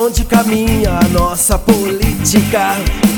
onde caminha a nossa política.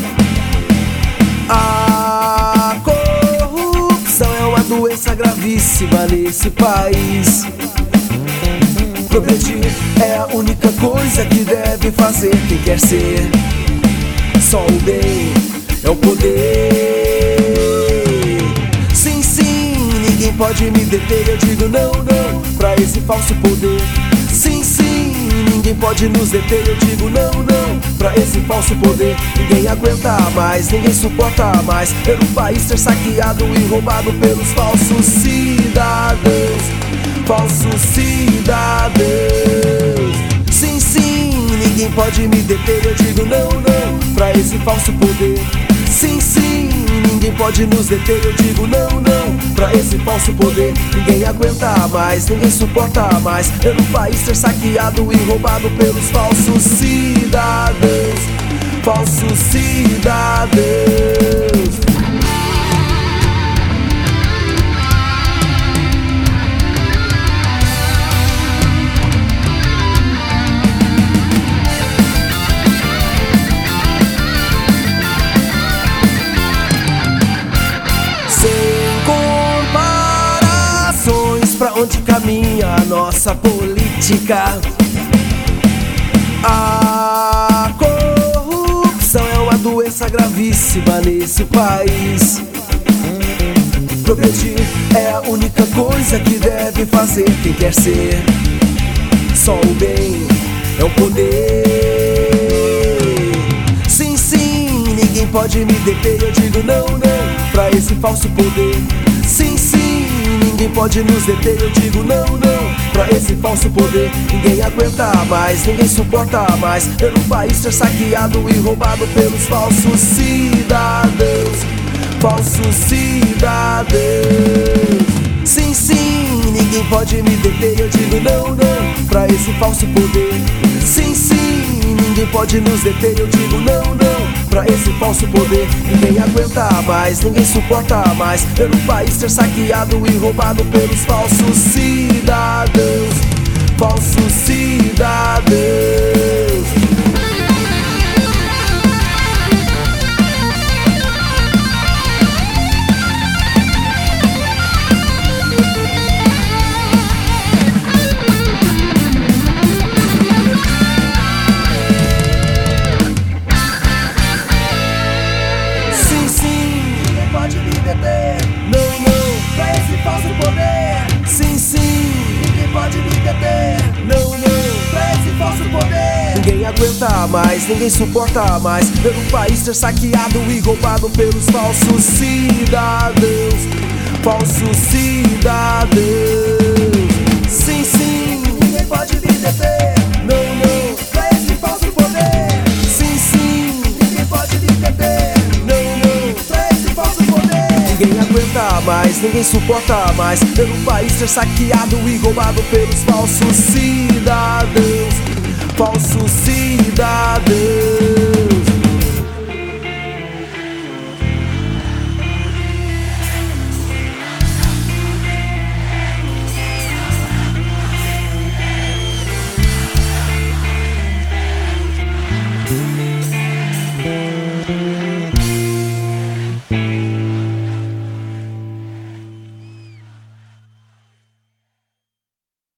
A corrupção é uma doença gravíssima nesse país. Progredir é a única coisa que deve fazer quem quer ser. Só o bem é o poder. Sim, sim, ninguém pode me deter. Eu digo não, não, pra esse falso poder. Sim, sim, ninguém pode nos deter. Eu digo não, não, pra esse falso poder. Ninguém aguenta mais, ninguém suporta mais ver o país ser saqueado e roubado pelos falsos cidadãos. Falsos cidadãos. Sim, sim, ninguém pode me deter. Eu digo não, não, pra esse falso poder. Sim, sim, ninguém pode nos deter. Eu digo não, não, pra esse falso poder. Ninguém aguenta mais, ninguém suporta mais ver o país ser saqueado e roubado pelos falsos cidadãos. Falsos cidadãos. Pra onde caminha a nossa política. A corrupção é uma doença gravíssima nesse país. Progredir é a única coisa que deve fazer quem quer ser. Só o bem é o poder. Sim, sim, ninguém pode me deter. Eu digo não, não, pra esse falso poder. Sim, sim, ninguém pode nos deter. Eu digo não, não, pra esse falso poder. Ninguém aguenta mais, ninguém suporta mais ver o país ser saqueado e roubado pelos falsos cidadãos. Falsos cidadãos. Sim, sim, ninguém pode me deter. Eu digo não, não, pra esse falso poder. Sim, sim, ninguém pode nos deter. Eu digo não, não, pra esse falso poder. Ninguém aguenta mais, ninguém suporta mais ver o país ser saqueado e roubado pelos falsos cidadãos. Falsos cidadãos. Não, não, pra esse falso poder. Sim, sim, ninguém pode me deter. Não, não, pra esse falso poder. Ninguém aguenta mais, ninguém suporta mais ver o país ser saqueado e roubado pelos falsos cidadãos. Falsos cidadãos. Sim, sim, ninguém pode me deter. Não, não, pra esse falso poder. Sim, sim, ninguém pode me deter. Ninguém aguenta mais, ninguém suporta mais ver o país ser saqueado e roubado pelos falsos cidadãos. Falsos cidadãos.